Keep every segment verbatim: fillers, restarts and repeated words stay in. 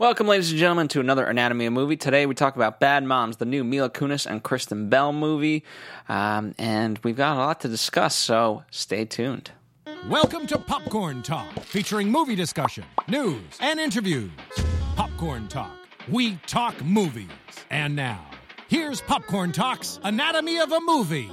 Welcome, ladies and gentlemen, to another Anatomy of Movie. Today we talk about Bad Moms, the new Mila Kunis and Kristen Bell movie, um, and we've got a lot to discuss, so stay tuned. Welcome to Popcorn Talk, featuring movie discussion, news, and interviews. Popcorn Talk, we talk movies. And now, here's Popcorn Talk's Anatomy of a Movie.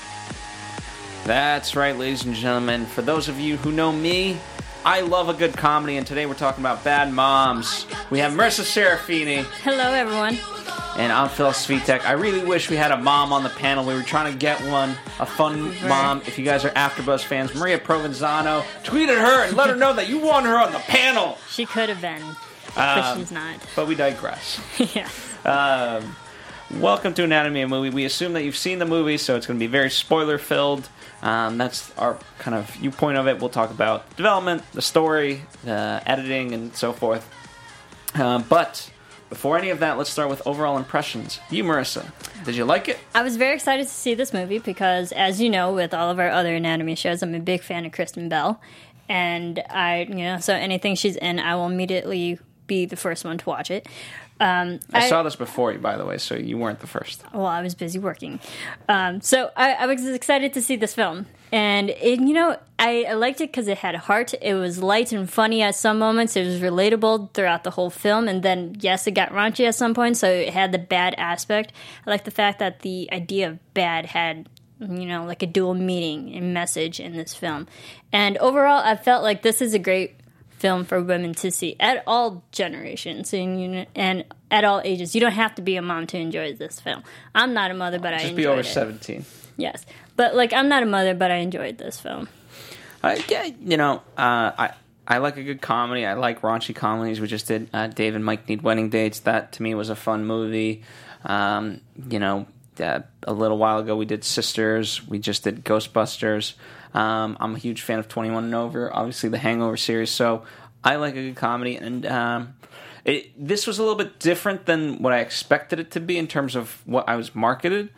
That's right, ladies and gentlemen. For those of you who know me, I love a good comedy, and today we're talking about Bad Moms. We have Marissa Serafini. Hello, everyone. And I'm Phil Svitek. I really wish we had a mom on the panel. We were trying to get one, a fun Right. mom. If you guys are AfterBuzz fans, Maria Provenzano, tweeted her and let her know that you want her on the panel. She could have been, but Um, she's not. But we digress. Yeah. Um, welcome to Anatomy of a Movie. We assume that you've seen the movie, so it's going to be very spoiler-filled. Um, that's our kind of viewpoint of it. We'll talk about development, the story, the editing, and so forth. Um, but before any of that, let's start with overall impressions. You, Marissa, did you like it? I was very excited to see this movie because, as you know, with all of our other anatomy shows, I'm a big fan of Kristen Bell. And I, you know, so anything she's in, I will immediately be the first one to watch it. Um, I, I saw this before you, by the way, so you weren't the first. Well, I was busy working. Um, so I, I was excited to see this film. And, it, you know, I, I liked it because it had heart. It was light and funny at some moments. It was relatable throughout the whole film. And then, yes, it got raunchy at some point, so it had the bad aspect. I like the fact that the idea of bad had, you know, like a dual meaning and message in this film. And overall, I felt like this is a great film for women to see at all generations and, you know, and at all ages. You don't have to be a mom to enjoy this film. I'm not a mother, but I Just enjoyed be over it. seventeen. Yes, but like I'm not a mother, but I enjoyed this film. Uh, yeah, you know, uh, I I like a good comedy. I like raunchy comedies. We just did uh, Dave and Mike Need Wedding Dates. That to me was a fun movie. Um, you know, uh, a little while ago we did Sisters. We just did Ghostbusters. Um, I'm a huge fan of twenty-one and Over, obviously the Hangover series. So I like a good comedy, and um, it, this was a little bit different than what I expected it to be in terms of what I was marketed.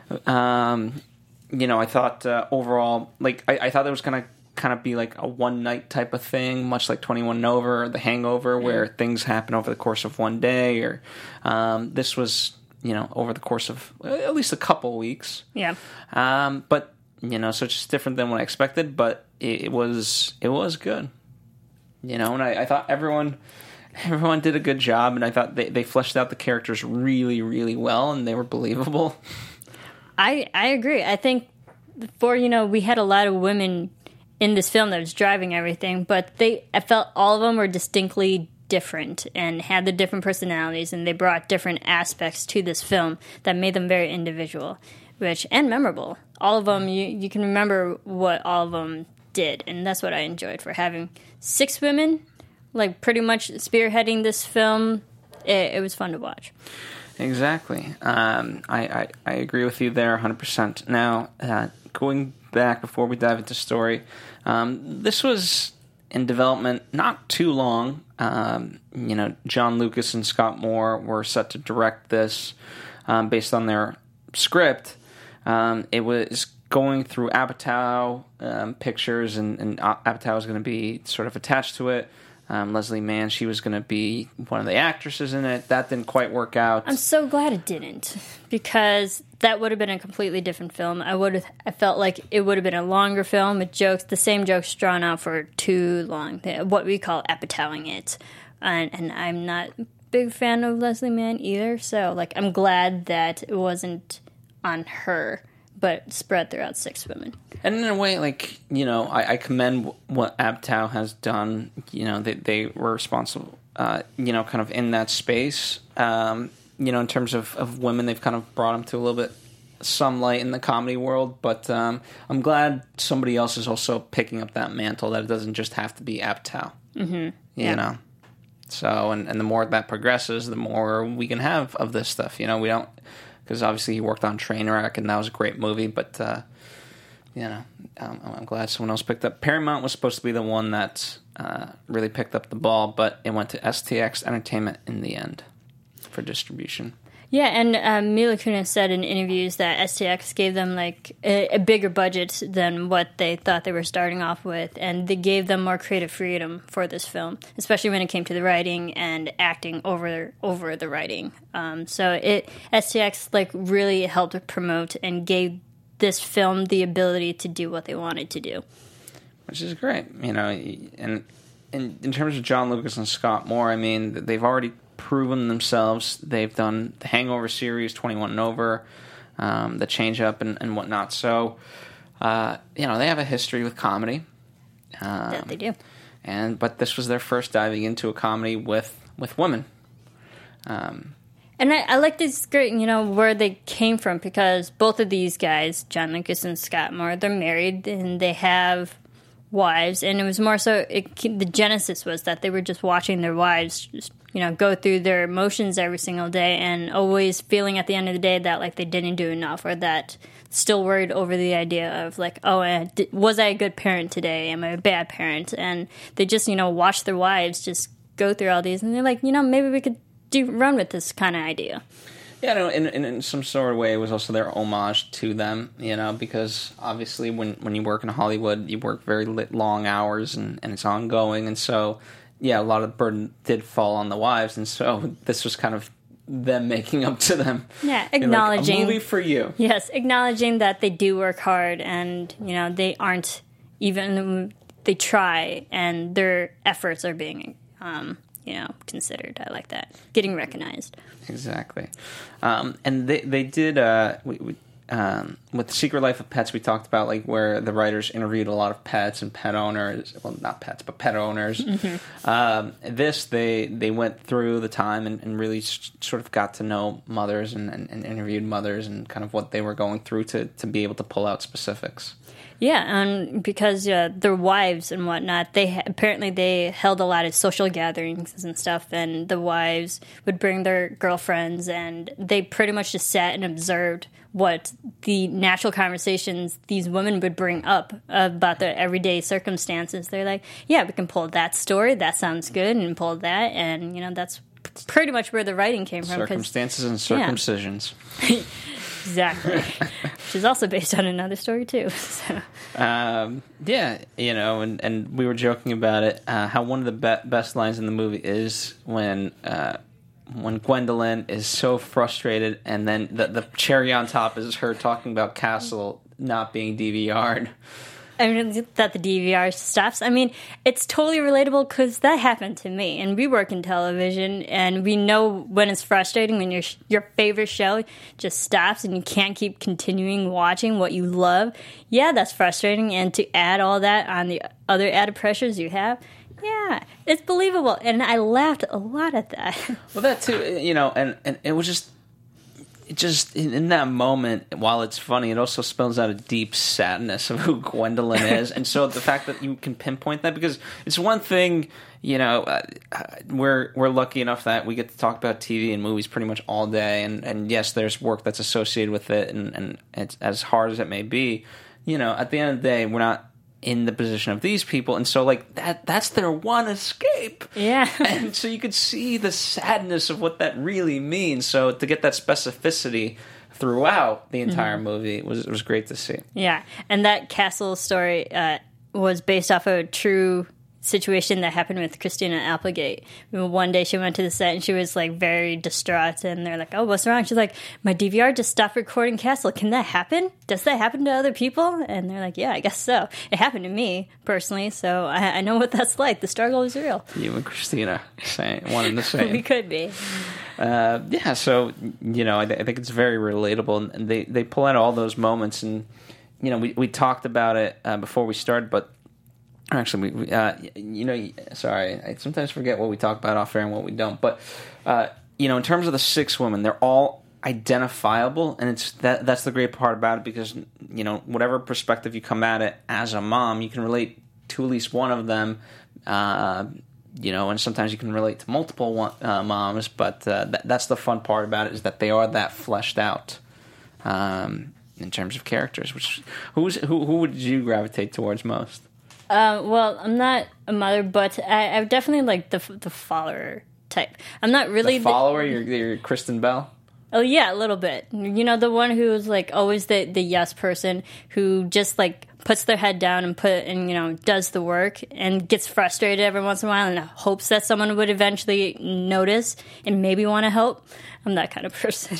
Um, you know, I thought uh, overall, like I, I thought there was gonna kind of be like a one night type of thing, much like twenty-one and Over or The Hangover, where things happen over the course of one day. Or um, this was, you know, over the course of at least a couple weeks. Yeah. Um, but you know, so it's just different than what I expected, but it, it was it was good. You know, and I, I thought everyone everyone did a good job, and I thought they, they fleshed out the characters really, really well, and they were believable. I I agree. I think before, you know, we had a lot of women in this film that was driving everything, but they I felt all of them were distinctly different and had the different personalities, and they brought different aspects to this film that made them very individual, which and memorable. All of them, you you can remember what all of them did, and that's what I enjoyed for having six women, like pretty much spearheading this film. It, it was fun to watch. Exactly. Um, I, I, I agree with you there one hundred percent. Now, uh, going back before we dive into story, um, this was in development not too long. Um, you know, John Lucas and Scott Moore were set to direct this um, based on their script. Um, it was going through Apatow um, Pictures, and, and Apatow was going to be sort of attached to it. Um, Leslie Mann, she was going to be one of the actresses in it. That didn't quite work out. I'm so glad it didn't, because that would have been a completely different film. I would have, I felt like it would have been a longer film with jokes, the same jokes drawn out for too long. What we call Apatowing it, and, and I'm not a big fan of Leslie Mann either. So, like, I'm glad that it wasn't on her, but spread throughout six women. And in a way, like, you know, I, I commend what Apatow has done. You know, they, they were responsible, uh, you know, kind of in that space. Um, you know, in terms of, of women, they've kind of brought them to a little bit some light in the comedy world. But um, I'm glad somebody else is also picking up that mantle, that it doesn't just have to be Apatow. Mm-hmm. You yeah. know? So, and, and the more that progresses, the more we can have of this stuff. You know, we don't... Because obviously he worked on Trainwreck, and that was a great movie. But, uh, you know, um, I'm glad someone else picked up. Paramount was supposed to be the one that uh, really picked up the ball, but it went to S T X Entertainment in the end for distribution. Yeah, and um, Mila Kunis said in interviews that S T X gave them like a, a bigger budget than what they thought they were starting off with, and they gave them more creative freedom for this film, especially when it came to the writing and acting over over the writing. Um, so it S T X like really helped promote and gave this film the ability to do what they wanted to do, which is great. You know, and, and in terms of John Lucas and Scott Moore, I mean, they've already proven themselves. They've done the Hangover series, twenty-one and over, um, the Change Up and, and whatnot. So, uh, you know, they have a history with comedy. Um, yeah, they do. And but this was their first diving into a comedy with with women. Um, and I, I like this great, you know, where they came from, because both of these guys, John Lucas and Scott Moore, they're married and they have wives, and it was more so it, the genesis was that they were just watching their wives just, you know, go through their emotions every single day, and always feeling at the end of the day that like they didn't do enough, or that still worried over the idea of like, oh, uh, was I a good parent today? Am I a bad parent? And they just, you know, watch their wives just go through all these, and they're like, you know, maybe we could do run with this kind of idea. Yeah, no, in, in, in some sort of way, it was also their homage to them, you know, because obviously when, when you work in Hollywood, you work very lit, long hours, and, and it's ongoing, and so, yeah, a lot of the burden did fall on the wives, and so this was kind of them making up to them. Yeah, acknowledging. Like, a movie for you. Yes, acknowledging that they do work hard, and, you know, they aren't even, they try, and their efforts are being, um, you know, considered. I like that. Getting recognized. Exactly. Um, and they they did, uh, we, we, um, with The Secret Life of Pets, we talked about, like, where the writers interviewed a lot of pets and pet owners. Well, not pets, but pet owners. Mm-hmm. Um, this, they they went through the time and, and really s- sort of got to know mothers and, and, and interviewed mothers and kind of what they were going through to, to be able to pull out specifics. Yeah, and because uh, their wives and whatnot, they ha- apparently they held a lot of social gatherings and stuff, and the wives would bring their girlfriends, and they pretty much just sat and observed what the natural conversations these women would bring up about their everyday circumstances. They're like, yeah, we can pull that story, that sounds good, and pull that, and, you know, that's pretty much where the writing came from. Circumstances and circumcisions. Yeah. Exactly. Which is also based on another story, too. So. Um, yeah, you know, and, and we were joking about it, uh, how one of the be- best lines in the movie is when uh, when Gwendolyn is so frustrated, and then the, the cherry on top is her talking about Castle not being D V R'd. I mean, that the D V R stops. I mean, it's totally relatable because that happened to me. And we work in television, and we know when it's frustrating when your your favorite show just stops and you can't keep continuing watching what you love. Yeah, that's frustrating. And to add all that on the other added pressures you have, yeah, it's believable. And I laughed a lot at that. Well, that too, you know, and, and it was just... It just in, in that moment, while it's funny, it also spells out a deep sadness of who Gwendolyn is, and so the fact that you can pinpoint that, because it's one thing, you know, uh, we're we're lucky enough that we get to talk about T V and movies pretty much all day, and, and yes, there's work that's associated with it, and, and it's as hard as it may be, you know, at the end of the day, we're not in the position of these people, and so like that that's their one escape. Yeah. And so you could see the sadness of what that really means. So to get that specificity throughout the entire mm-hmm. movie it was it was great to see. Yeah. And that Castle story uh, was based off of a true situation that happened with Christina Applegate. One day she went to the set and she was like very distraught, and they're like, oh, what's wrong? She's like, my D V R just stopped recording Castle. Can that happen? Does that happen to other people? And they're like, yeah, I guess so. It happened to me personally, so I, I know what that's like. The struggle is real. You and Christina saying one and the same. We could be. Uh, yeah, so, you know, I, th- I think it's very relatable, and they, they pull out all those moments, and, you know, we, we talked about it uh, before we started, but Actually, we, uh, you know, sorry, I sometimes forget what we talk about off air and what we don't. But, uh, you know, in terms of the six women, they're all identifiable, and it's that that's the great part about it, because, you know, whatever perspective you come at it as a mom, you can relate to at least one of them, uh, you know, and sometimes you can relate to multiple one, uh, moms, but uh, th- that's the fun part about it, is that they are that fleshed out um, in terms of characters. Which who's who, who would you gravitate towards most? Uh, well, I'm not a mother, but I, I'm definitely like the the follower type. I'm not really the follower. The, you're, you're Kristen Bell. Oh yeah, a little bit. You know, the one who's like always the the yes person who just like puts their head down and put and you know does the work and gets frustrated every once in a while and hopes that someone would eventually notice and maybe want to help. I'm that kind of person.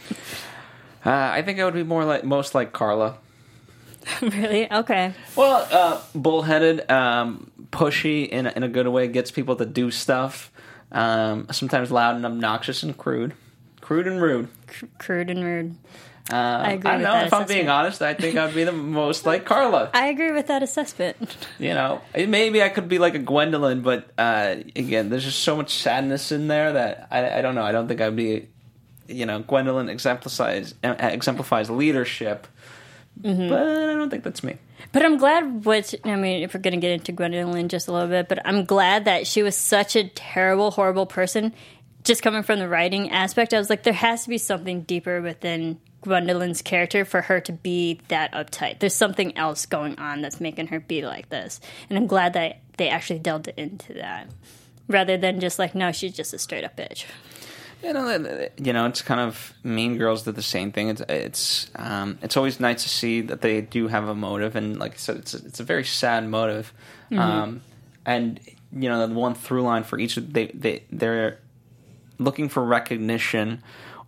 uh, I think I would be more like most like Carla. Really? Okay. Well, uh, bullheaded, um, pushy in a, in a good way, gets people to do stuff. Um, sometimes loud and obnoxious and crude. Crude and rude. C- crude and rude. Uh, I agree I don't with know. that If I'm assessment. being honest, I think I'd be the most like Carla. I agree with that assessment. You know, maybe I could be like a Gwendolyn, but uh, again, there's just so much sadness in there that I, I don't know. I don't think I'd be, you know, Gwendolyn exemplifies exemplifies leadership, mm-hmm. but I don't think that's me. But I'm glad what, I mean, if we're going to get into Gwendolyn just a little bit, but I'm glad that she was such a terrible, horrible person. Just coming from the writing aspect, I was like, there has to be something deeper within Gwendolyn's character for her to be that uptight. There's something else going on that's making her be like this. And I'm glad that they actually delved into that. Rather than just like, no, she's just a straight up bitch. You know, you know, it's kind of Mean Girls did the same thing. It's it's um, it's always nice to see that they do have a motive, and like I said, it's a, it's a very sad motive. Mm-hmm. Um, and you know, the one through line for each, they they they're looking for recognition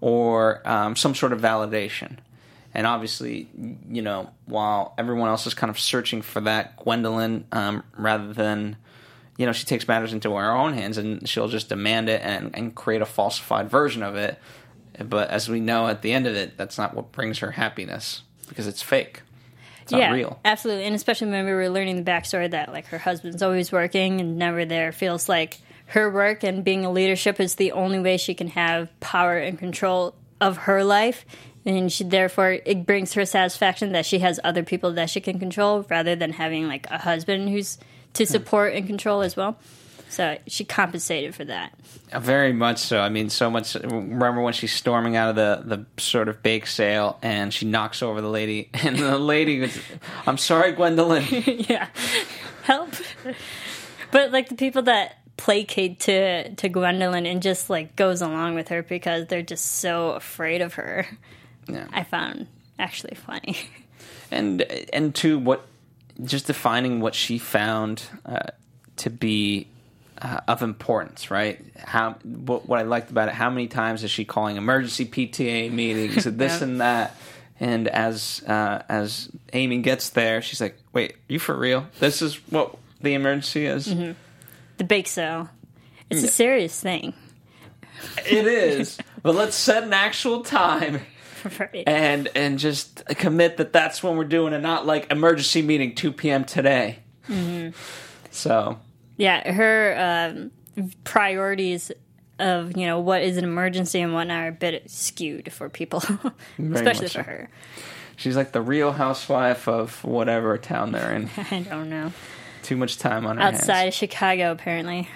or um, some sort of validation. And obviously, you know, while everyone else is kind of searching for that, Gwendolyn, um, rather than, you know, she takes matters into her own hands and she'll just demand it and, and create a falsified version of it. But as we know, at the end of it, that's not what brings her happiness because it's fake. It's yeah, not real. Absolutely. And especially when we were learning the backstory that, like, her husband's always working and never there. Feels like her work and being a leadership is the only way she can have power and control of her life. And she, therefore, it brings her satisfaction that she has other people that she can control rather than having, like, a husband who's to support and control as well. So she compensated for that. Very much so. I mean, so much. Remember when she's storming out of the, the sort of bake sale and she knocks over the lady, and the lady goes, "I'm sorry, Gwendolyn." Yeah. Help. But, like, the people that placate to, to Gwendolyn and just, like, goes along with her because they're just so afraid of her, yeah. I found actually funny. And, and to what, just defining what she found uh, to be uh, of importance, right? How what, what I liked about it, how many times is she calling emergency P T A meetings and this yeah. and that? And as uh, as Amy gets there, she's like, "Wait, are you for real? This is what the emergency is?" Mm-hmm. The bake sale. It's yeah. a serious thing. It is, but let's set an actual time. Right. And and just commit that that's when we're doing it, not like emergency meeting two p.m. today. Mm-hmm. So yeah, her um, priorities of you know what is an emergency and whatnot are a bit skewed for people, especially for so. her. She's like the Real Housewife of whatever town they're in. I don't know. Too much time on her outside hands. of Chicago, apparently.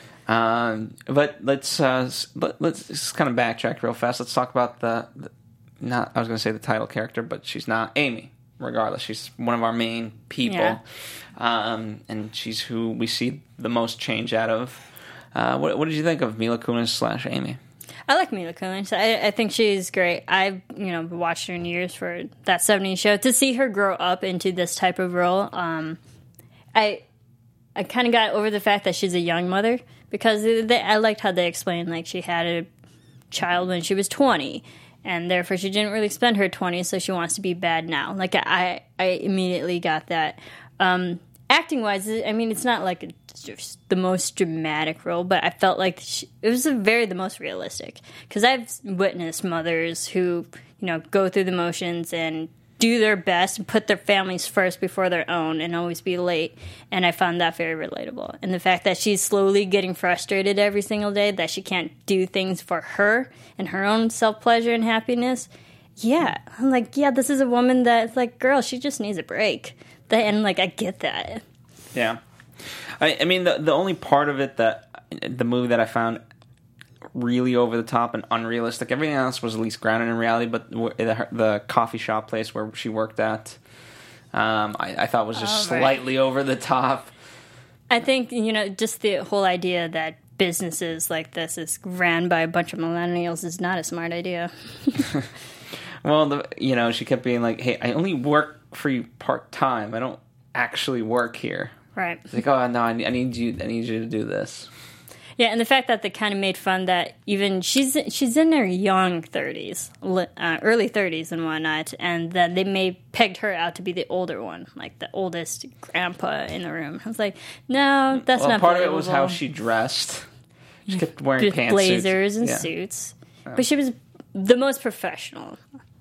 Um, but let's uh, let, let's just kind of backtrack real fast. Let's talk about the. the Not, I was going to say the title character, but she's not Amy. Regardless, she's one of our main people, yeah. um, and she's who we see the most change out of. Uh, what, what did you think of Mila Kunis slash Amy? I like Mila Kunis. I, I think she's great. I've you know watched her in years for that seventies show. To see her grow up into this type of role, um, I I kind of got over the fact that she's a young mother because they, I liked how they explained like she had a child when she was twenty. And therefore, she didn't really spend her twenties, so she wants to be bad now. Like, I, I immediately got that. Um, acting-wise, I mean, it's not like it's the most dramatic role, but I felt like she, it was a very the most realistic. Because I've witnessed mothers who, you know, go through the motions and do their best and put their families first before their own and always be late. And I found that very relatable. And the fact that she's slowly getting frustrated every single day, that she can't do things for her and her own self-pleasure and happiness. Yeah. I'm like, yeah, this is a woman that's like, girl, she just needs a break. And, like, I get that. Yeah. I, I mean, the, the only part of it that, the movie that I found really over the top and unrealistic. Everything else was at least grounded in reality, but the, the coffee shop place where she worked at, um, I, I thought was just oh, right. slightly over the top. I think, you know, just the whole idea that businesses like this is ran by a bunch of millennials is not a smart idea. Well, the, you know, she kept being like, hey, I only work for you part-time. I don't actually work here. Right. It's like, oh, no, I need, I need you I need you to do this. Yeah, and the fact that they kind of made fun that even she's she's in her young thirties, uh, early thirties and whatnot, and that they may pegged her out to be the older one, like the oldest grandpa in the room. I was like, no, that's well, not part believable. of it was how she dressed. She kept wearing With pantsuits. blazers and yeah. suits. But she was the most professional.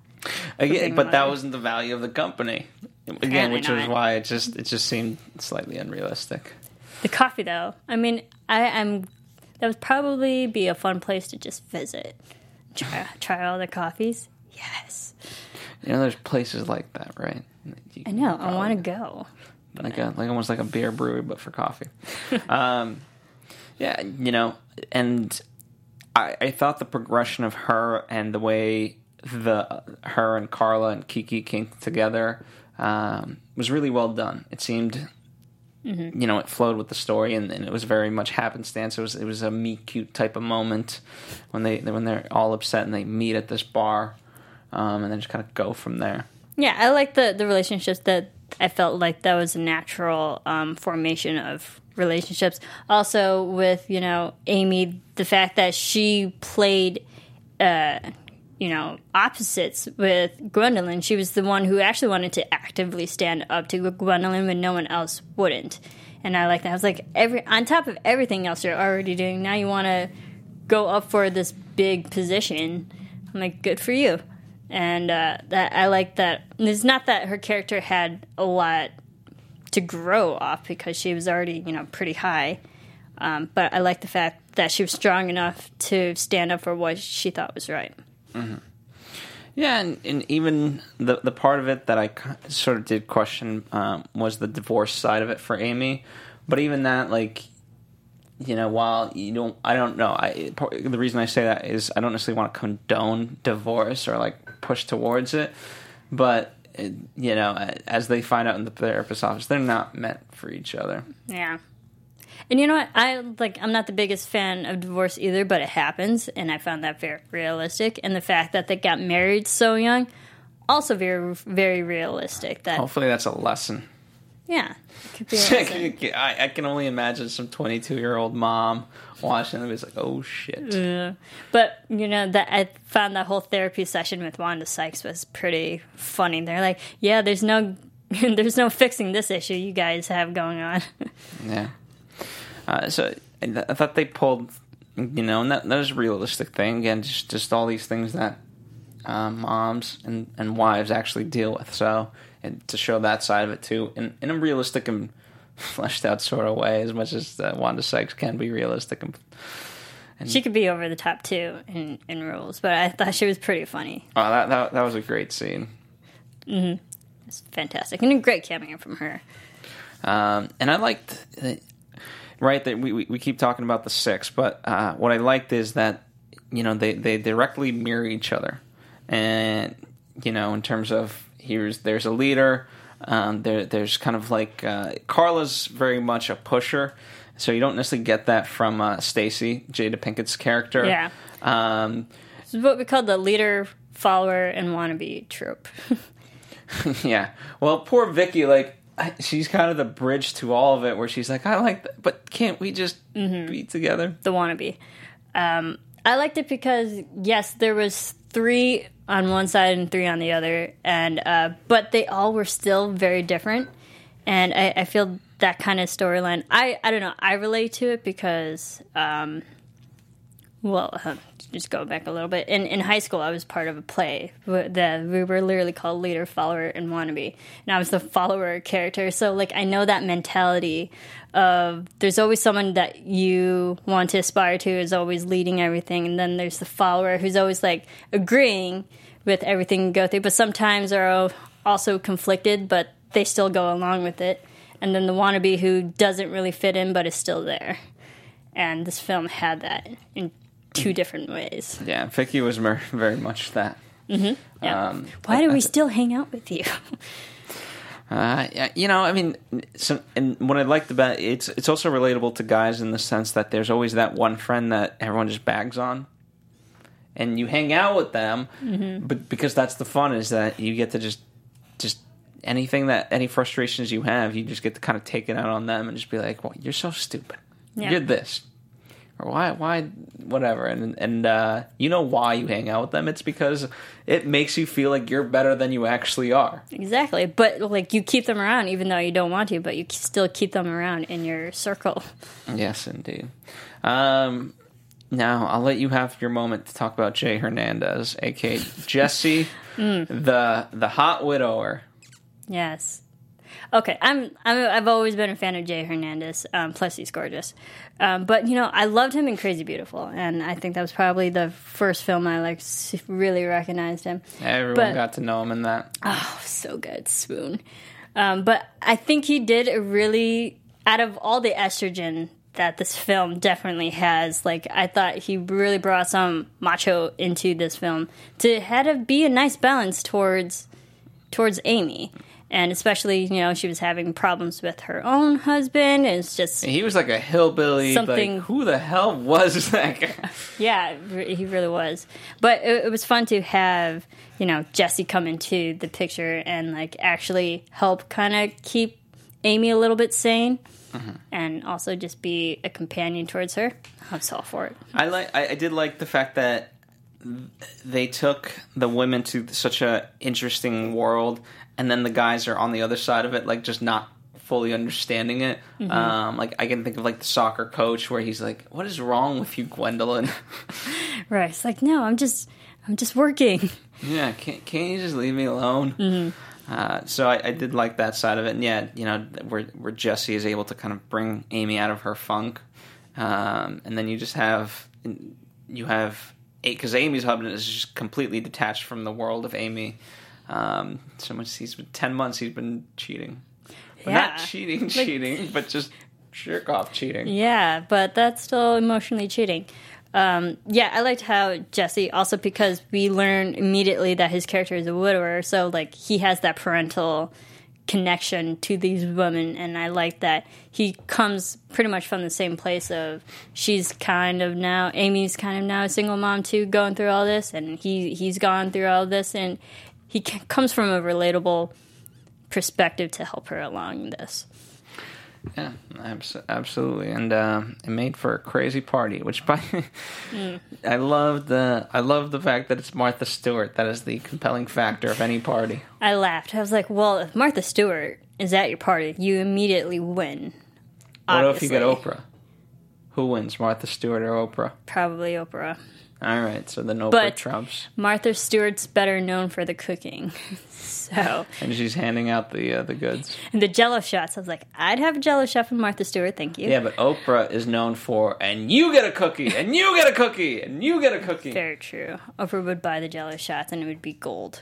Again, but that wasn't the value of the company. Again, Apparently which was not. why it just it just seemed slightly unrealistic. The coffee, though, I mean, I, I'm that would probably be a fun place to just visit. Try, try all the coffees. Yes. You know, there's places like that, right? You I know. I probably- want to go. Like a, like almost like a beer brewery, but for coffee. um, yeah, you know, and I, I thought the progression of her and the way the her and Carla and Kiki came together um, was really well done. It seemed, mm-hmm. you know, it flowed with the story, and, and it was very much happenstance. It was it was a meet cute type of moment when they when they're all upset and they meet at this bar, um, and then just kind of go from there. Yeah, I like the the relationships that I felt like that was a natural um, formation of relationships. Also, with you know Amy, the fact that she played, uh, you know, opposites with Gwendolyn. She was the one who actually wanted to actively stand up to Gwendolyn when no one else wouldn't. And I like that. I was like, every on top of everything else you're already doing, now you want to go up for this big position. I'm like, good for you. And uh, that I like that. It's not that her character had a lot to grow off because she was already, you know, pretty high. Um, but I like the fact that she was strong enough to stand up for what she thought was right. Mm-hmm. Yeah, and, and even the the part of it that I sort of did question um, was the divorce side of it for Amy. But even that, like, you know, while you don't, I don't know. I the reason I say that is I don't necessarily want to condone divorce or like push towards it, but it, you know, as they find out in the therapist's office, they're not meant for each other. Yeah. And you know what? I like. I'm not the biggest fan of divorce either, but it happens, and I found that very realistic. And the fact that they got married so young, also very, very realistic. That Hopefully, that's a lesson. Yeah, it could be a lesson. I, I can only imagine some twenty-two-year-old mom watching them. It's like, oh shit. Yeah. But you know that I found that whole therapy session with Wanda Sykes was pretty funny. They're like, yeah, there's no, there's no fixing this issue you guys have going on. Yeah. Uh, so I, th- I thought they pulled, you know, and that, that was a realistic thing. Again, just, just all these things that um, moms and, and wives actually deal with. So, and to show that side of it too, in, in a realistic and fleshed out sort of way, as much as uh, Wanda Sykes can be realistic. And, and she could be over the top too in, in roles, but I thought she was pretty funny. Oh, that that, that was a great scene. Mm-hmm. It's fantastic, and a great cameo from her. Um, and I liked. Uh, Right, that we, we we keep talking about the six, but uh, what I liked is that you know they, they directly mirror each other, and you know in terms of here's there's a leader, um, there there's kind of like uh, Carla's very much a pusher, so you don't necessarily get that from uh, Stacy, Jada Pinkett's character. Yeah, um, this is what we call the leader, follower, and wannabe trope. Yeah, well, poor Vicky, like. She's kind of the bridge to all of it, where she's like, "I like that, but can't we just mm-hmm. be together?" The wannabe. Um, I liked it because yes, there was three on one side and three on the other, and uh, but they all were still very different. And I, I feel that kind of storyline. I I don't know. I relate to it because, um, well, uh, just go back a little bit. In in high school, I was part of a play that we were literally called Leader, Follower, and Wannabe, and I was the follower character. So, like, I know that mentality of there's always someone that you want to aspire to is always leading everything, and then there's the follower who's always like agreeing with everything you go through, but sometimes are also conflicted, but they still go along with it. And then the wannabe who doesn't really fit in, but is still there. And this film had that in two different ways. Yeah, Vicky was mer- very much that. Mm-hmm. Yeah. Um, Why I, do we I, still hang out with you? Uh, yeah, you know, I mean, so, and what I liked about it, it's it's also relatable to guys in the sense that there's always that one friend that everyone just bags on, and you hang out with them, mm-hmm. but because that's the fun is that you get to just just anything that any frustrations you have, you just get to kind of take it out on them and just be like, "Well, you're so stupid. Yeah. You're this." Or why, why, whatever, and and uh, you know why you hang out with them? It's because it makes you feel like you're better than you actually are. Exactly, but like you keep them around, even though you don't want to, but you still keep them around in your circle. Yes, indeed. Um, now I'll let you have your moment to talk about Jay Hernandez, aka Jesse, mm. the the hot widower. Yes. Okay, I'm, I'm I've always been a fan of Jay Hernandez. Um, plus, he's gorgeous. Um, but you know, I loved him in Crazy Beautiful, and I think that was probably the first film I like really recognized him. Everyone but, got to know him in that. Oh, so good, Swoon. Um, but I think he did a really, out of all the estrogen that this film definitely has, like I thought he really brought some macho into this film to had to be a nice balance towards towards Amy. And especially, you know, she was having problems with her own husband. It's just... He was like a hillbilly. Something... Like, who the hell was that guy? Yeah, he really was. But it, it was fun to have, you know, Jesse come into the picture and, like, actually help kind of keep Amy a little bit sane. Mm-hmm. And also just be a companion towards her. I was all for it. I like. I, I did like the fact that they took the women to such a interesting world, and then the guys are on the other side of it, like just not fully understanding it. Mm-hmm. Um, like I can think of like the soccer coach where he's like, "What is wrong with you, Gwendolyn?" Right? It's like, no, I'm just, I'm just working. Yeah, can't can't you just leave me alone? Mm-hmm. Uh, so I, I did like that side of it, and yeah, you know, where where Jesse is able to kind of bring Amy out of her funk, um, and then you just have you have. Because Amy's husband is just completely detached from the world of Amy. Um, so much he's been ten months. He's been cheating, well, yeah. Not cheating, like, cheating, but just jerk off cheating. Yeah, but that's still emotionally cheating. Um, yeah, I liked how Jesse also because we learn immediately that his character is a widower, so like he has that parental connection to these women, and I like that he comes pretty much from the same place of she's kind of now Amy's kind of now a single mom too, going through all this, and he he's gone through all this, and he c- comes from a relatable perspective to help her along this. Yeah, abs- absolutely, and uh, it made for a crazy party. Which, by mm. I love the I love the fact that it's Martha Stewart. That is the compelling factor of any party. I laughed. I was like, "Well, if Martha Stewart is at your party, you immediately win." What obviously. If you get Oprah? Who wins, Martha Stewart or Oprah? Probably Oprah. All right, so then Oprah but trumps. Martha Stewart's better known for the cooking, so and she's handing out the uh, the goods and the Jell-O shots. I was like, I'd have a Jell-O shot from Martha Stewart, thank you. Yeah, but Oprah is known for, and you get a cookie, and you get a cookie, and you get a cookie. Very true. Oprah would buy the Jell-O shots, and it would be gold.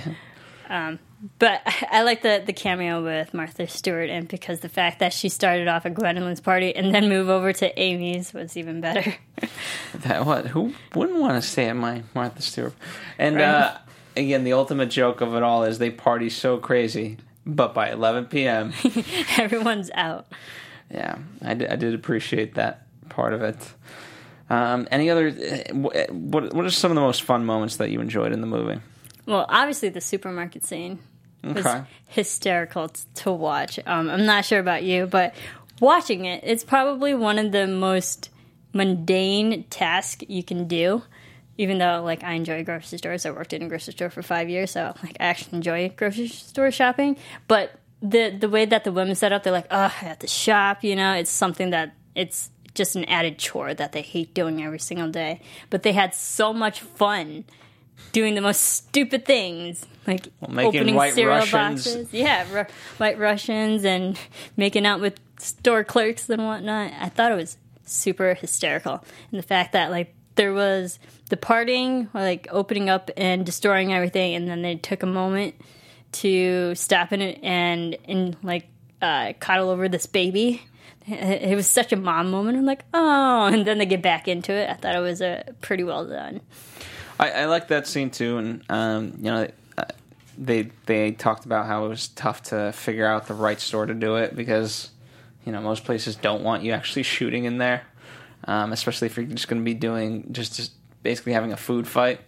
um, but I, I like the the cameo with Martha Stewart, and because the fact that she started off at Gwendolyn's party and then move over to Amy's was even better. That what? Who wouldn't want to stay at my Martha Stewart? And right. uh, again, the ultimate joke of it all is they party so crazy, but by eleven p.m. everyone's out. Yeah, I did, I did appreciate that part of it. Um, any other? What What are some of the most fun moments that you enjoyed in the movie? Well, obviously the supermarket scene was okay. hysterical t- to watch. Um, I'm not sure about you, but watching it, it's probably one of the most mundane tasks you can do. Even though, like, I enjoy grocery stores. I worked in a grocery store for five years, so, like, I actually enjoy grocery store shopping. But the the way that the women set up, they're like, oh, I have to shop, you know? It's something that it's just an added chore that they hate doing every single day. But they had so much fun doing the most stupid things, like well, opening white cereal Russians. boxes. Yeah, Ru- white Russians and making out with store clerks and whatnot. I thought it was super hysterical. And the fact that, like, there was the partying, like opening up and destroying everything, and then they took a moment to stop in it and, and like, uh, cuddle over this baby. It was such a mom moment. I'm like, oh, and then they get back into it. I thought it was uh, pretty well done. I, I like that scene too, and um, you know, uh, they they talked about how it was tough to figure out the right store to do it because, you know, most places don't want you actually shooting in there, um, especially if you're just going to be doing just, just basically having a food fight.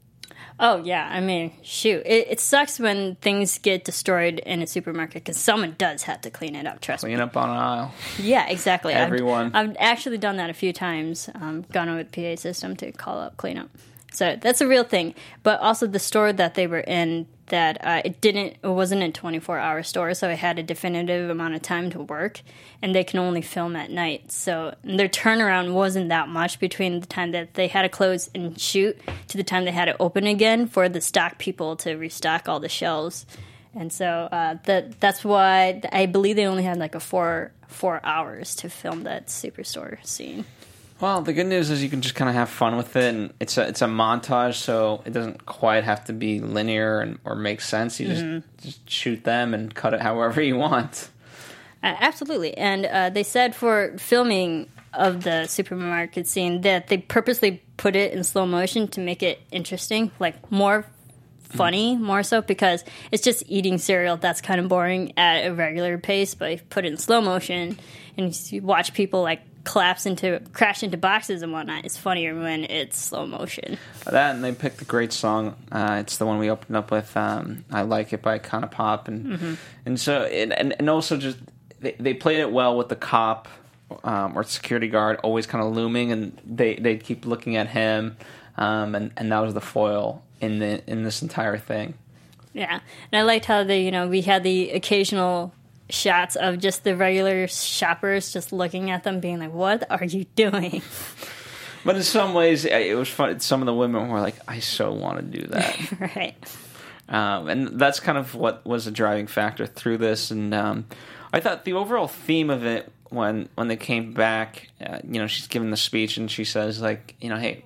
Oh, yeah. I mean, shoot. It, it sucks when things get destroyed in a supermarket because someone does have to clean it up, trust Clean me. up on an aisle. Yeah, exactly. Everyone. I've, I've actually done that a few times. Um, gone with P A system to call up clean up. So that's a real thing. But also the store that they were in, that uh, it didn't, it wasn't a twenty-four hour store, so it had a definitive amount of time to work, and they can only film at night. So their turnaround wasn't that much between the time that they had to close and shoot to the time they had to open again for the stock people to restock all the shelves. And so uh, that that's why I believe they only had like a four four hours to film that superstore scene. Well, the good news is you can just kind of have fun with it, and it's a it's a montage, so it doesn't quite have to be linear and or make sense. You mm-hmm. just just shoot them and cut it however you want. Uh, absolutely, and uh, they said for filming of the supermarket scene that they purposely put it in slow motion to make it interesting, like more funny, more so, because it's just eating cereal that's kind of boring at a regular pace, but if you put it in slow motion and you watch people like collapse into crash into boxes and whatnot, it's funnier when it's slow motion. That, and they picked a great song. Uh, it's the one we opened up with, um, "I Like It" by Kind of Pop, and mm-hmm. and so and, and and also just they, they played it well with the cop um, or security guard always kind of looming, and they they keep looking at him, um, and and that was the foil in the in this entire thing. Yeah, and I liked how they you know we had the occasional shots of just the regular shoppers just looking at them being like, what are you doing? But in some ways it was fun. Some of the women were like, I so want to do that. Right. Um, and that's kind of what was a driving factor through this. And um, I thought the overall theme of it when when they came back, uh, you know, she's giving the speech and she says like, you know, hey,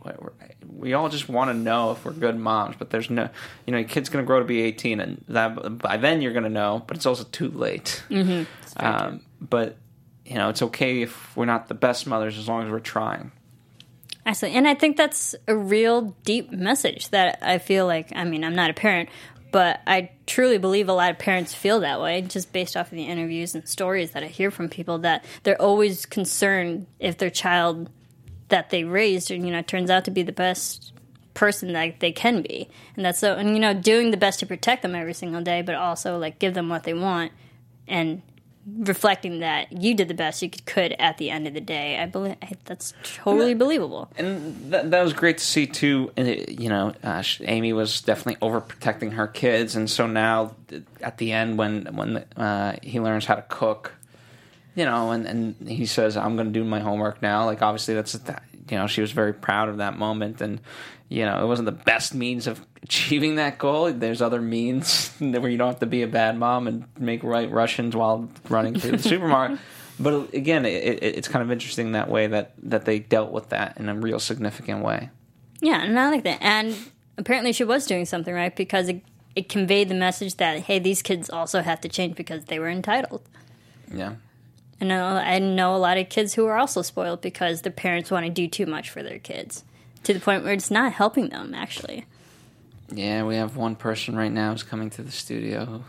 we all just want to know if we're good moms, but there's no, you know, your kid's going to grow to be eighteen, and that, by then you're going to know, but it's also too late. Mm-hmm. Um, but, you know, it's okay if we're not the best mothers as long as we're trying. Absolutely. And I think that's a real deep message that I feel like, I mean, I'm not a parent, but I truly believe a lot of parents feel that way, just based off of the interviews and stories that I hear from people, that they're always concerned if their child that they raised, you know, turns out to be the best person that they can be. And that's so, and, you know, doing the best to protect them every single day, but also, like, give them what they want and reflecting that you did the best you could at the end of the day. I believe that's totally and that, believable. And that, that was great to see, too. And it, you know, uh, Amy was definitely overprotecting her kids. And so now, at the end, when, when uh, he learns how to cook, you know, and, and he says, I'm going to do my homework now. Like, obviously, that's, you know, she was very proud of that moment. And, you know, it wasn't the best means of achieving that goal. There's other means where you don't have to be a bad mom and make right Russians while running through the supermarket. But, again, it, it, it's kind of interesting that way that, that they dealt with that in a real significant way. Yeah, and I like that. And apparently she was doing something right because it, it conveyed the message that, hey, these kids also have to change because they were entitled. Yeah. I know, I know a lot of kids who are also spoiled because their parents want to do too much for their kids, to the point where it's not helping them, actually. Yeah, we have one person right now who's coming to the studio.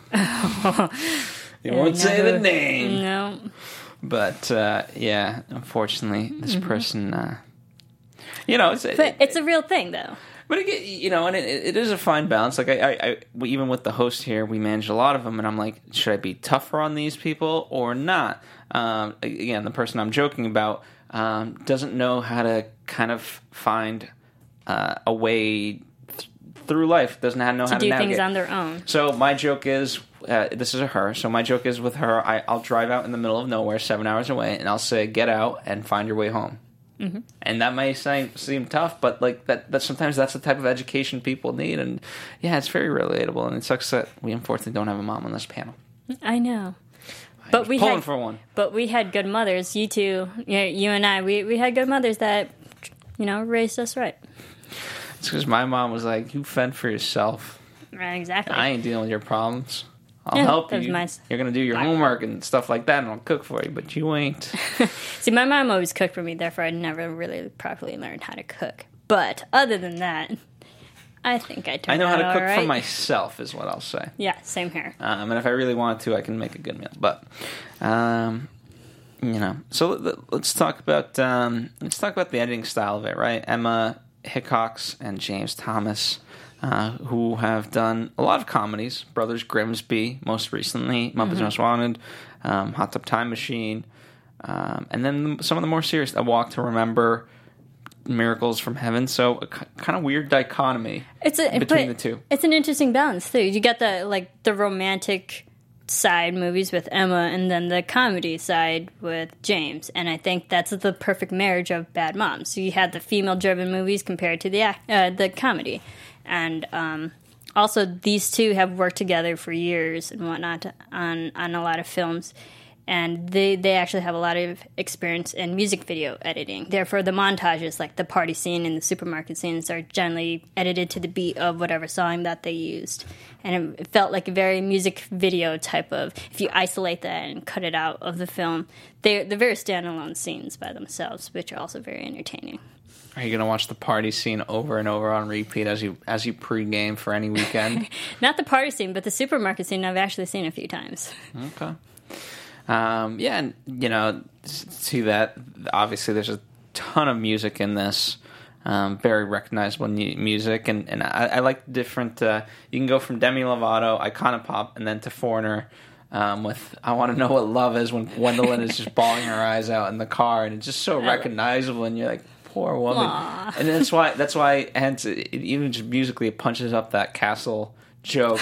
You yeah, won't no, say the name. No. But, uh, yeah, unfortunately, this mm-hmm. person, uh, you know... It's, but it, it's a real thing, though. But, again, you know, and it, it is a fine balance. Like, I, I, I, even with the host here, we manage a lot of them, and I'm like, should I be tougher on these people or not? Um, again, the person I'm joking about um, doesn't know how to kind of find uh, a way th- through life, doesn't know how to, to how do to navigate. Things on their own. So my joke is, uh, this is a her, so my joke is with her, I, I'll drive out in the middle of nowhere, seven hours away, and I'll say, get out and find your way home. Mm-hmm. And that may seem, seem tough, but like that, that sometimes that's the type of education people need, and yeah, it's very relatable, and it sucks that we unfortunately don't have a mom on this panel. I know. I But we pulling had, for one. But we had good mothers. You two, you, know, you and I, we, we had good mothers that, you know, raised us right. It's because my mom was like, you fend for yourself. Right, exactly. I ain't dealing with your problems. I'll yeah, help that you. Was my, You're going to do your my homework and stuff like that, and I'll cook for you, but you ain't. See, my mom always cooked for me, therefore I never really properly learned how to cook. But other than that, I think I turned I know how to out cook all right. for myself, is what I'll say. Yeah, same here. Um, and if I really wanted to, I can make a good meal. But, um, you know, so let, let's talk about um, let's talk about the editing style of it, right? Emma Hickox and James Thomas, uh, who have done a lot of comedies. Brothers Grimsby, most recently, Muppets Mm-hmm. Most Wanted, um, Hot Tub Time Machine, um, and then some of the more serious, A Walk to Remember, Miracles from Heaven. So a k- kind of weird dichotomy It's a, between but the two. It's an interesting balance too. You got the like the romantic side movies with Emma, and then the comedy side with James. And I think that's the perfect marriage of Bad Moms. So you had the female-driven movies compared to the act- uh, the comedy, and um, also these two have worked together for years and whatnot on on a lot of films. And they, they actually have a lot of experience in music video editing. Therefore, the montages, like the party scene and the supermarket scenes, are generally edited to the beat of whatever song that they used. And it, it felt like a very music video type of, if you isolate that and cut it out of the film, they're, they're very standalone scenes by themselves, which are also very entertaining. Are you going to watch the party scene over and over on repeat as you as you pregame for any weekend? Not the party scene, but the supermarket scene I've actually seen a few times. Okay. Um, yeah, and, you know, see that, obviously there's a ton of music in this, um, very recognizable mu- music, and, and I, I like different, uh, you can go from Demi Lovato, Iconopop, and then to Foreigner, um, with I Want to Know What Love Is, when Gwendolyn is just bawling her eyes out in the car, and it's just so recognizable, and you're like, poor woman. Aww. And that's why, that's why, hence, it, it, even just musically, it punches up that castle joke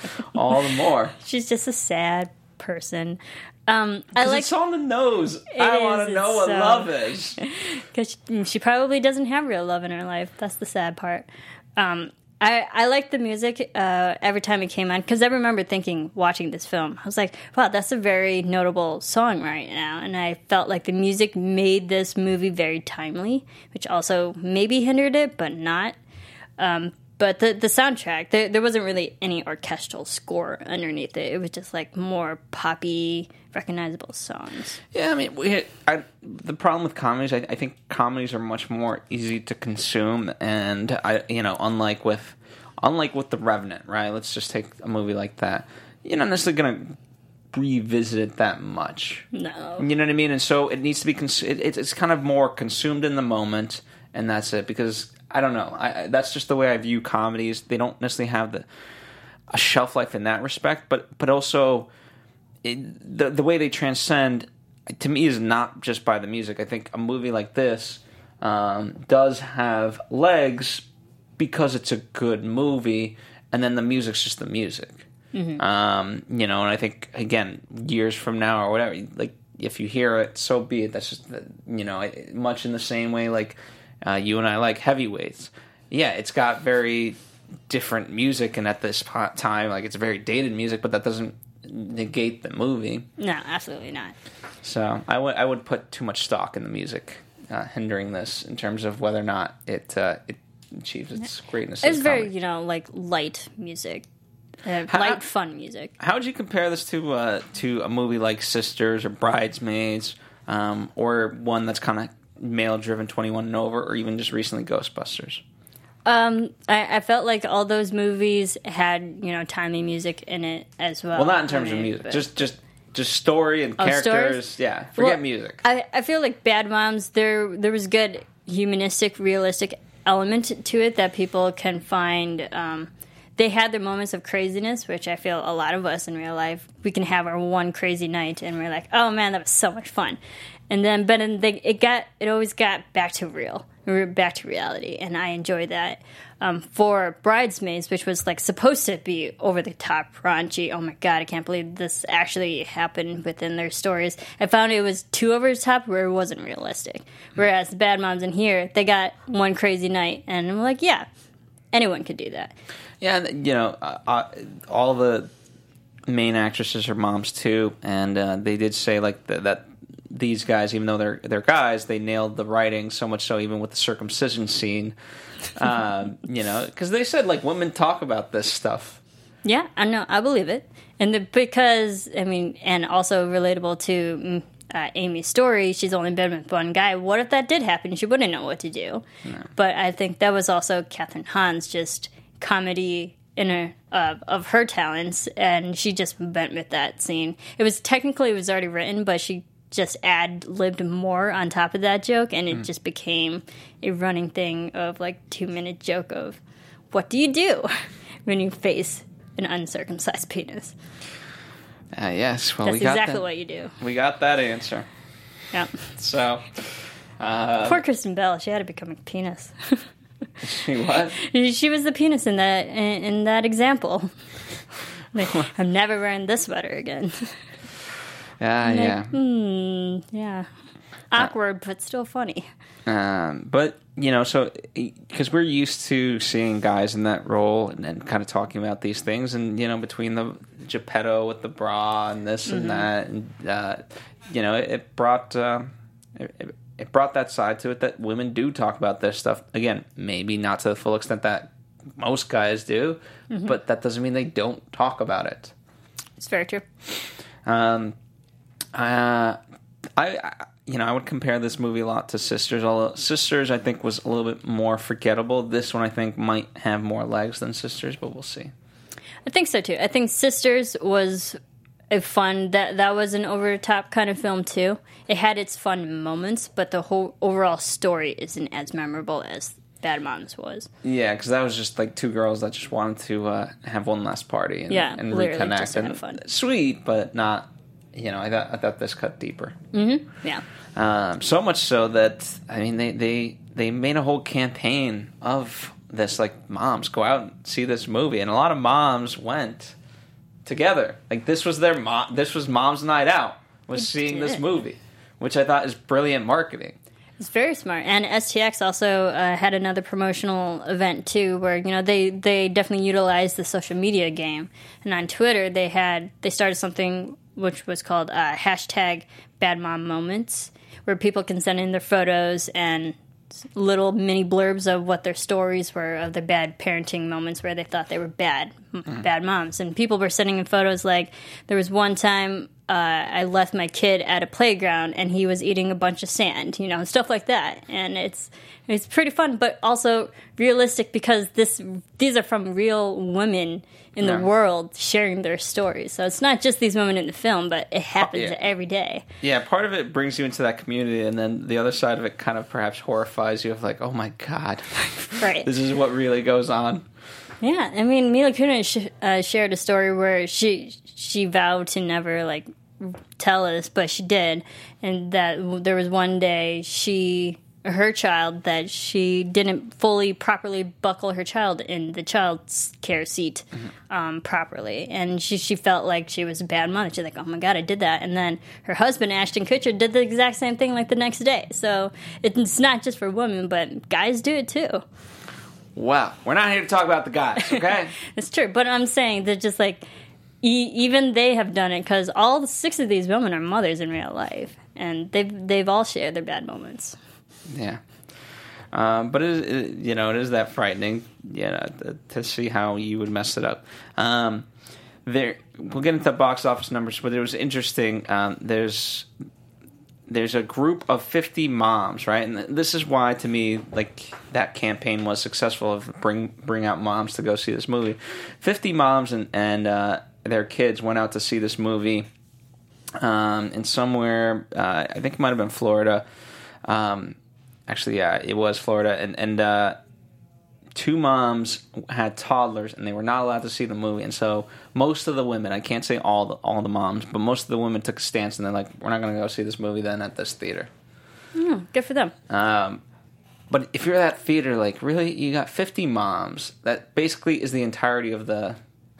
all the more. She's just a sad person. Um, I like it's on the nose. I is, want to know it's what so- love is. because she, she probably doesn't have real love in her life. That's the sad part. Um, I I like the music uh, every time it came on because I remember thinking watching this film, I was like, wow, that's a very notable song right now, and I felt like the music made this movie very timely, which also maybe hindered it, but not. Um, But the the soundtrack, there, there wasn't really any orchestral score underneath it. It was just like more poppy, recognizable songs. Yeah, I mean, we, I, the problem with comedies, I, I think comedies are much more easy to consume, and I, you know, unlike with, unlike with The Revenant, right? Let's just take a movie like that. You're not necessarily going to revisit it that much. No. You know what I mean? And so it needs to be, cons- it, it's it's kind of more consumed in the moment, and that's it. Because I don't know, I, I, that's just the way I view comedies. They don't necessarily have the a shelf life in that respect, but but also it, the the way they transcend to me is not just by the music. I think a movie like this um, does have legs because it's a good movie, and then the music's just the music. Mm-hmm. Um, you know, and I think again, years from now or whatever, like if you hear it, so be it. That's just you know, much in the same way like. Uh, you and I like Heavyweights. Yeah, it's got very different music, and at this po- time, like it's very dated music, but that doesn't negate the movie. No, absolutely not. So I would I would put too much stock in the music, uh, hindering this in terms of whether or not it uh, it achieves its greatness. It was as a very, comedy. you know, like light music, uh, How- light, fun music. How would you compare this to uh, to a movie like Sisters or Bridesmaids, um, or one that's kind of male-driven, twenty-one and over, or even just recently Ghostbusters? Um, I, I felt like all those movies had, you know, timely music in it as well. Well, not in terms I mean, of music, but- just just just story and Oh, characters. stories? Yeah, forget Well, music. I, I feel like Bad Moms, there there was good humanistic, realistic element to it that people can find. Um, they had their moments of craziness, which I feel a lot of us in real life, we can have our one crazy night and we're like, oh man, that was so much fun. And then, but in the, it got, it always got back to real, back to reality, and I enjoyed that. Um, for Bridesmaids, which was like supposed to be over the top, raunchy. Oh my god, I can't believe this actually happened within their stories. I found it was too over the top, where it wasn't realistic. Whereas the Bad Moms in here, they got one crazy night, and I'm like, yeah, anyone could do that. Yeah, and, you know, uh, uh, all the main actresses are moms too, and uh, they did say like th- that these guys, even though they're they're guys, they nailed the writing so much so even with the circumcision scene, um, you know, because they said like women talk about this stuff. Yeah, I know, I believe it, and the, because I mean, and also relatable to mm, uh, Amy's story. She's only been with one guy. What if that did happen? She wouldn't know what to do. No. But I think that was also Catherine Hahn's just comedy in a uh, of her talents, and she just went with that scene. It was technically it was already written, but she just ad-libbed more on top of that joke, and it mm. just became a running thing of like two minute joke of what do you do when you face an uncircumcised penis. Uh, yes, well, that's we got exactly that. what you do. We got that answer. Yeah. So, uh, poor Kristen Bell. She had to become a penis. She what? She was the penis in that in, in that example. Like, I'm never wearing this sweater again. Yeah, like, yeah, hmm, yeah. Awkward, uh, but still funny. Um, but you know, so because we're used to seeing guys in that role and then kind of talking about these things, and you know, between the Geppetto with the bra and this mm-hmm. and that, and uh, you know, it, it brought uh, it, it brought that side to it that women do talk about this stuff. Again, maybe not to the full extent that most guys do, mm-hmm. but that doesn't mean they don't talk about it. It's very true. Um, uh, I. I You know, I would compare this movie a lot to Sisters. Although Sisters, I think, was a little bit more forgettable. This one, I think, might have more legs than Sisters, but we'll see. I think so, too. I think Sisters was a fun... That that was an over-the-top kind of film, too. It had its fun moments, but the whole overall story isn't as memorable as Bad Moms was. Yeah, because that was just, like, two girls that just wanted to uh, have one last party and, yeah, and reconnect. Just and have fun. Sweet, but not... You know, I thought, I thought this cut deeper. Mm-hmm. Yeah. Um, so much so that, I mean, they, they, they made a whole campaign of this, like, moms, go out and see this movie. And a lot of moms went together. Like, this was their mom, this was mom's night out, was they seeing did. this movie, which I thought is brilliant marketing. It's very smart. And S T X also uh, had another promotional event, too, where, you know, they, they definitely utilized the social media game. And on Twitter, they had, they started something which was called uh, hashtag Bad Mom Moments, where people can send in their photos and little mini blurbs of what their stories were of their bad parenting moments where they thought they were bad, mm. bad moms. And people were sending in photos like, there was one time uh, I left my kid at a playground and he was eating a bunch of sand, you know, stuff like that. And it's it's pretty fun, but also realistic because this these are from real women in yeah. the world sharing their stories. So it's not just these women in the film, but it happens yeah. every day. Yeah, part of it brings you into that community, and then the other side of it kind of perhaps horrifies you of like, oh my God, right. this is what really goes on. Yeah, I mean, Mila Kunis sh- uh, shared a story where she she vowed to never, like, tell us, but she did, and that there was one day she... her child that she didn't fully properly buckle her child in the child's care seat mm-hmm. um, properly, and she she felt like she was a bad mom. She's like, oh my God, I did that. And then her husband Ashton Kutcher did the exact same thing like the next day. So it's not just for women, but guys do it too. Wow, we're not here to talk about the guys, okay? It's true, but I'm saying that just like e- even they have done it because all the six of these women are mothers in real life, and they've they've all shared their bad moments. Yeah, um, but it, it, you know, it is that frightening, you know, to, to see how you would mess it up. Um, there, we'll get into the box office numbers, but it was interesting. Um, there's there's a group of fifty moms, right? And this is why, to me, like that campaign was successful of bring bring out moms to go see this movie. Fifty moms and and uh, their kids went out to see this movie, um, in somewhere uh, I think it might have been Florida. Um, Actually, yeah, it was Florida, and and uh, two moms had toddlers, and they were not allowed to see the movie. And so most of the women, I can't say all the all the moms, but most of the women took a stance, and they're like, "We're not going to go see this movie then at this theater." Mm, good for them. Um, but if you're at that theater, like, really, you got fifty moms. That basically is the entirety of the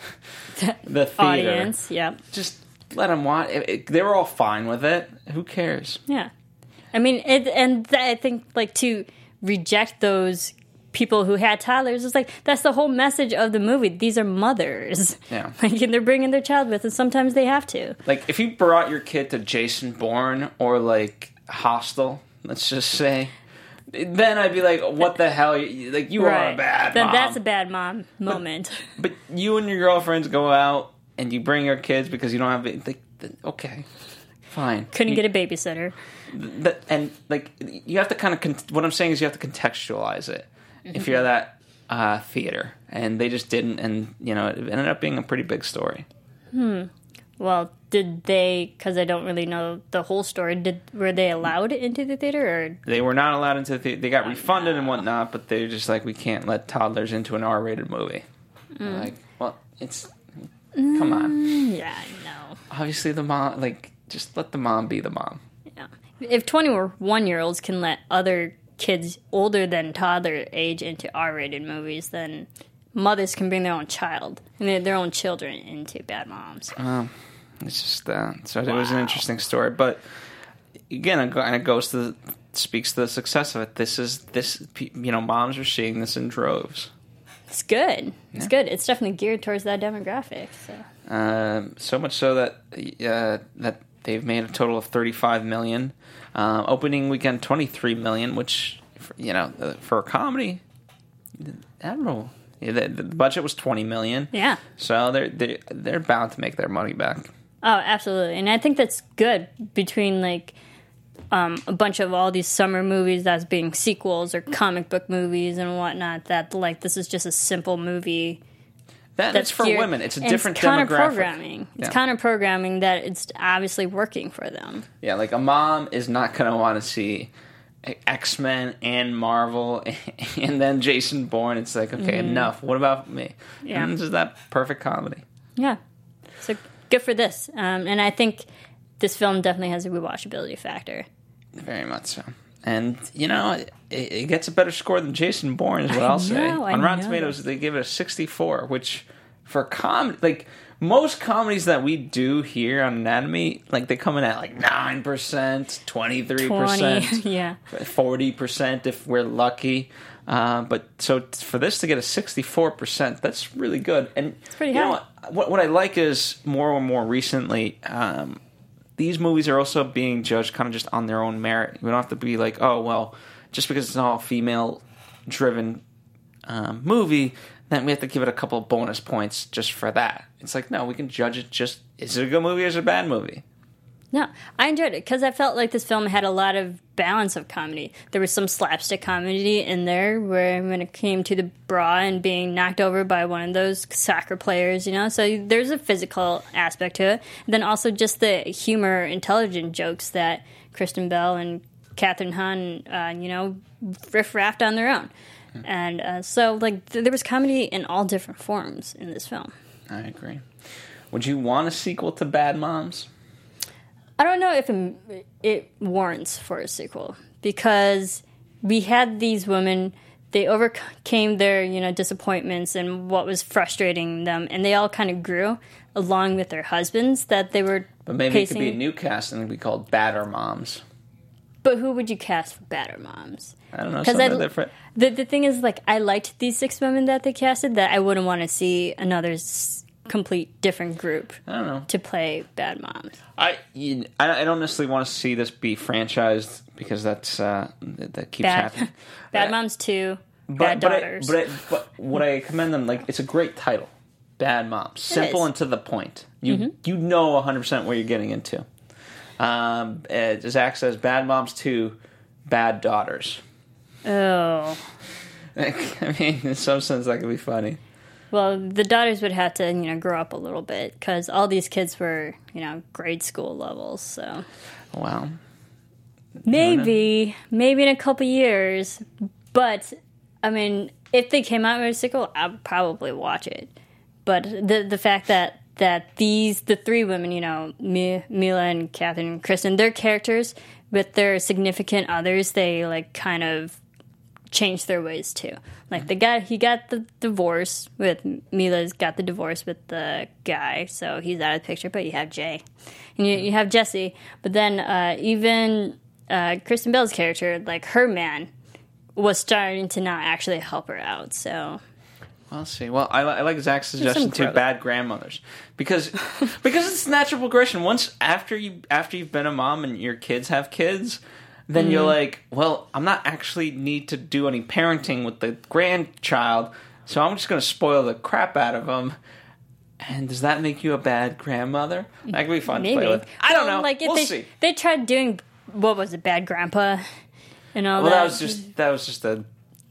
the theater. Audience. Yeah, just let them watch. It, it, they were all fine with it. Who cares? Yeah. I mean, it, and th- I think, like, to reject those people who had toddlers, it's like, that's the whole message of the movie. These are mothers. Yeah. Like, and they're bringing their child with, and sometimes they have to. Like, if you brought your kid to Jason Bourne or, like, Hostel, let's just say, then I'd be like, what the hell? Like, you right. are a bad then mom. Then that's a bad mom moment. But, but you and your girlfriends go out, and you bring your kids because you don't have... Like, okay, fine. Couldn't you, get a babysitter. The, and like you have to kind of con- what I'm saying is you have to contextualize it. Mm-hmm. If you're that uh, theater, and they just didn't, and you know, it ended up being a pretty big story. Hmm. Well, did they? Because I don't really know the whole story. Did were they allowed into the theater, or They were not allowed into the theater. They got Oh, refunded no. and whatnot, but they're just like, we can't let toddlers into an R-rated movie. Mm. Like, well, it's come on. yeah, I know. Obviously, the mom, like, just let the mom be the mom. Yeah. If twenty-one-year-olds can let other kids older than toddler age into R-rated movies, then mothers can bring their own child, their, their own children into Bad Moms. Um, it's just uh, so it was an interesting story, but again, it go- and it goes to the, speaks to the success of it. This is this you know, moms are seeing this in droves. It's good. It's Yeah. good. It's definitely geared towards that demographic. So. Um, so much so that uh, that they've made a total of thirty-five million. Uh, opening weekend twenty-three million, which you know uh, for a comedy, I don't know. Yeah, the, the budget was twenty million. Yeah. So they're they they're bound to make their money back. Oh, absolutely. And I think that's good between like um, a bunch of all these summer movies that's being sequels or comic book movies and whatnot. That like this is just a simple movie. That That's it's for geared- women. It's a and different it's counter demographic. programming. It's Yeah. counter programming that it's obviously working for them. Yeah, like a mom is not going to want to see X-Men and Marvel and then Jason Bourne. It's like, okay, enough. What about me? Yeah. And this is that perfect comedy. Yeah. So good for this. Um, and I think this film definitely has a rewatchability factor. Very much so. And, you know, it, it gets a better score than Jason Bourne is what I I'll say. know, I On Rotten know. Tomatoes, they give it a sixty-four, which for comedy, like, most comedies that we do here on Anatomy, like, they come in at, like, nine percent, twenty-three percent, twenty, yeah. forty percent if we're lucky. Uh, but so t- for this to get a sixty-four percent, that's really good. And pretty you know high. what, what? What I like is more and more recently, um, these movies are also being judged kind of just on their own merit. We don't have to be like, oh, well, just because it's an all female driven um, movie, then we have to give it a couple of bonus points just for that. It's like, no, we can judge it just, is it a good movie or is it a bad movie? No, I enjoyed it because I felt like this film had a lot of balance of comedy. There was some slapstick comedy in there where when it came to the bra and being knocked over by one of those soccer players, you know, so there's a physical aspect to it. And then also just the humor, intelligent jokes that Kristen Bell and Katherine Hahn, uh, you know, riff-raffed on their own. And uh, so, like, th- there was comedy in all different forms in this film. I agree. Would you want a sequel to Bad Moms? I don't know if it, it warrants for a sequel because we had these women, they overcame their, you know, disappointments and what was frustrating them, and they all kind of grew along with their husbands that they were But maybe pacing. it could be a new cast and it'd be called Badder Moms. But who would you cast for Badder Moms? I don't know, 'Cause something I- different. The the thing is, like, I liked these six women that they casted that I wouldn't want to see another s- complete different group I don't know. to play Bad Moms. I you, I I don't necessarily want to see this be franchised because that's uh, that, that keeps Bad, happening. Bad Uh, Moms two, but, Bad but Daughters. I, but, I, but what I commend them, like, it's a great title, Bad Moms, simple is. and to the point. You Mm-hmm. you know one hundred percent what you're getting into. Um, uh, Zach says Bad Moms two, Bad Daughters. Oh. Like, I mean, in some sense, that could be funny. Well, the daughters would have to, you know, grow up a little bit because all these kids were, you know, grade school levels. So Wow. maybe, maybe in a couple years. But I mean, if they came out with a sequel, I'd probably watch it. But the the fact that that these the three women, you know, Mi- Mila and Catherine and Kristen, their characters with their significant others, they like kind of changed their ways too. Like the guy, he got the divorce with Mila's got the divorce with the guy, so he's out of the picture. But you have Jay, and you, you have Jesse. But then uh, even uh, Kristen Bell's character, like her man, was starting to not actually help her out. So I'll see. Well, I, li- I like Zach's suggestion too. growth. Bad grandmothers, because because it's natural progression. Once after you after you've been a mom and your kids have kids, then you're like, well, I'm not actually need to do any parenting with the grandchild, so I'm just going to spoil the crap out of them. And does that make you a bad grandmother? That could be fun maybe to play with. I don't Well, know. Like if we'll they see. they tried doing what was it, Bad Grandpa, and all Well, that. that was just that was just a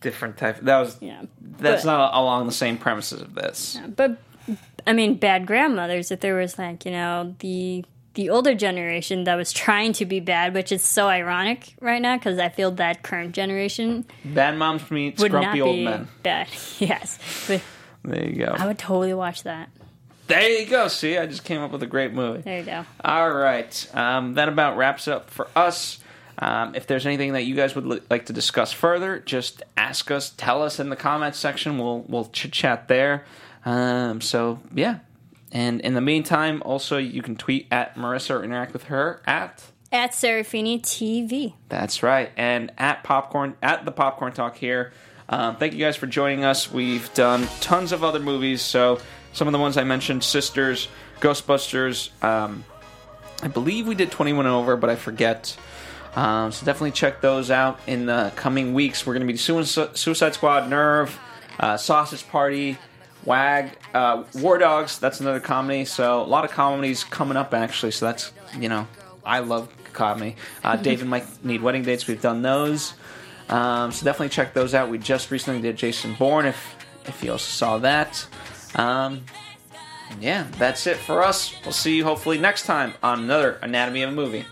different type. That was Yeah, that's but, not along the same premises of this. but I mean, bad grandmothers. If there was like you know the the older generation that was trying to be bad, which is so ironic right now because I feel that current generation Bad moms meets would grumpy not old be men. bad. Yes, but There you go. I would totally watch that. There you go. See, I just came up with a great movie. There you go. All right. Um, that about wraps it up for us. Um, if there's anything that you guys would li- like to discuss further, just ask us, tell us in the comments section. We'll we'll chit chat there. Um, so yeah. And in the meantime, also you can tweet at Marissa or interact with her at At Serafini T V. That's right, and at popcorn at the Popcorn Talk here. Um, thank you guys for joining us. We've done tons of other movies, so some of the ones I mentioned: Sisters, Ghostbusters. Um, I believe we did twenty-one and Over, but I forget. Um, so definitely check those out in the coming weeks. We're going to be doing Suicide Squad, Nerve, uh, Sausage Party, Wag, uh, War Dogs. That's another comedy. So a lot of comedies coming up, actually. So that's, you know, I love comedy. Uh, Dave and Mike Need Wedding Dates. We've done those. Um, so definitely check those out. We just recently did Jason Bourne, if if you also saw that. Um, yeah, that's it for us. We'll see you hopefully next time on another Anatomy of a Movie.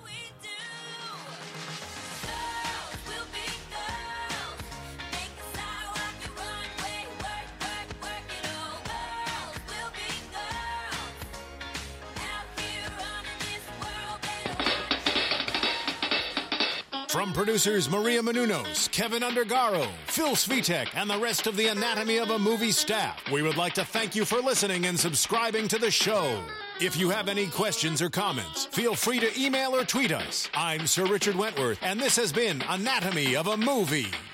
From producers Maria Menounos, Kevin Undergaro, Phil Svitek, and the rest of the Anatomy of a Movie staff, we would like to thank you for listening and subscribing to the show. If you have any questions or comments, feel free to email or tweet us. I'm Sir Richard Wentworth, and this has been Anatomy of a Movie.